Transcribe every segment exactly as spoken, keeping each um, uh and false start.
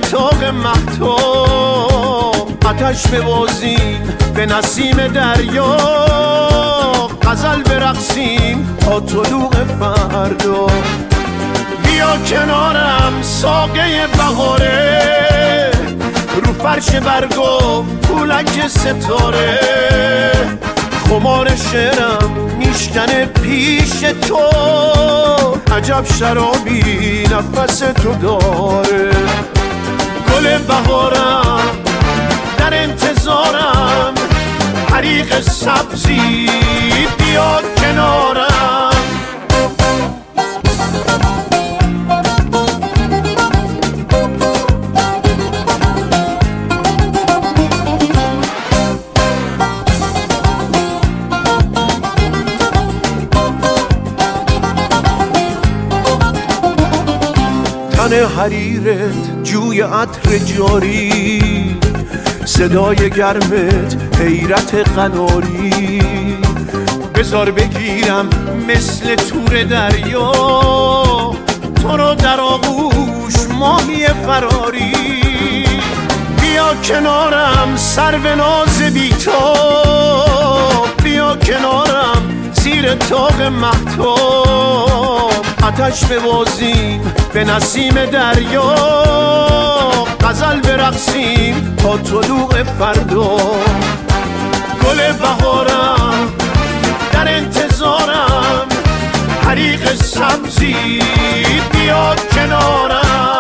تاق مهتاب آتش ببازیم به نسیم دریا، غزل برقصیم تا طلوع فردا. بیا کنارم ساقه بهاره، رو فرش برگا پولک ستاره، خمار شعرم میشکنه پیش تو، عجب شرابی نفس تو داره. گل بهارم در انتظارم، حریق سبزی بیا کنارم. تن حریرت جوی عطر جاری، صدای گرمت حیرت قناری. بذار بگیرم مثل تور دریا، تو رو در آغوش ماهی فراری. بیا کنارم سرو ناز بی‌تاب، بیا کنارم زیر تاق مهتاب، آتش ببازیم به نسیم دریا، غزل برقصیم تا طلوع فردا. گل بهارم در انتظارم، حریق سبزی بیا کنارم.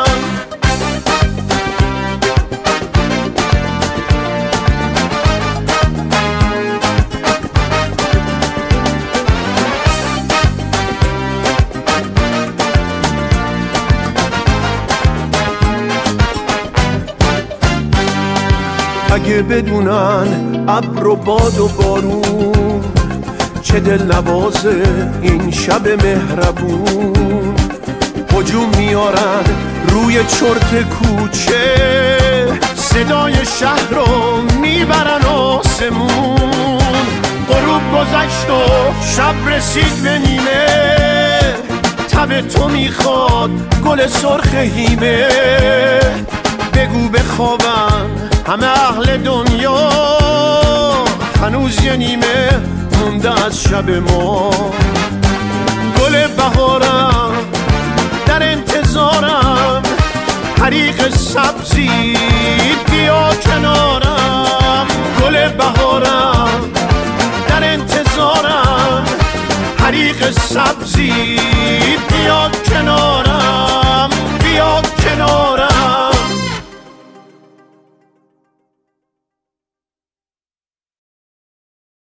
اگه بدونن ابر و باد و بارون، چه دل نوازه این شب مهربون. هجوم میارن روی چرت کوچه، صدای شهر رو میبرن آسمون. غروب گذشت و شب رسید به نیمه، تب تو میخواد گل سرخ هیمه. بگو بخوابن همه اهل دنیا، هنوز یه نیمه مونده از شب ما. گل بهارم در انتظارم، حریق سبزی بیا کنارم. گل بهارم در انتظارم، حریق سبزی بیا کنارم، بیا کنارم.